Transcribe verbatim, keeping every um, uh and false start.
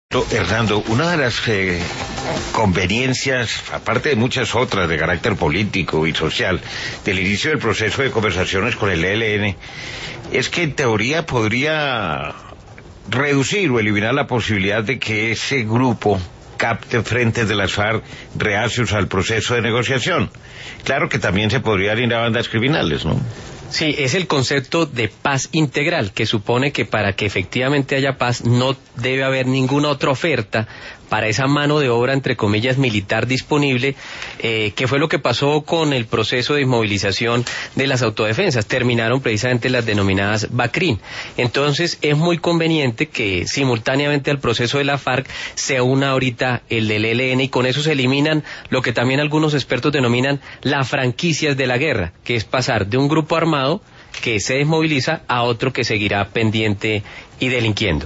Hernando, una de las eh, conveniencias, aparte de muchas otras de carácter político y social, del inicio del proceso de conversaciones con el E L N, es que en teoría podría reducir o eliminar la posibilidad de que ese grupo capte frentes de las FARC reacios al proceso de negociación. Claro que también se podrían ir a bandas criminales, ¿no? Sí, es el concepto de paz integral, que supone que para que efectivamente haya paz no debe haber ninguna otra oferta para esa mano de obra, entre comillas, militar disponible, eh, que fue lo que pasó con el proceso de inmovilización de las autodefensas. Terminaron precisamente las denominadas BACRIM. Entonces, es muy conveniente que simultáneamente al proceso de la FARC se una ahorita el del E L N, y con eso se eliminan lo que también algunos expertos denominan las franquicias de la guerra, que es pasar de un grupo armado que se desmoviliza a otro que seguirá pendiente y delinquiendo.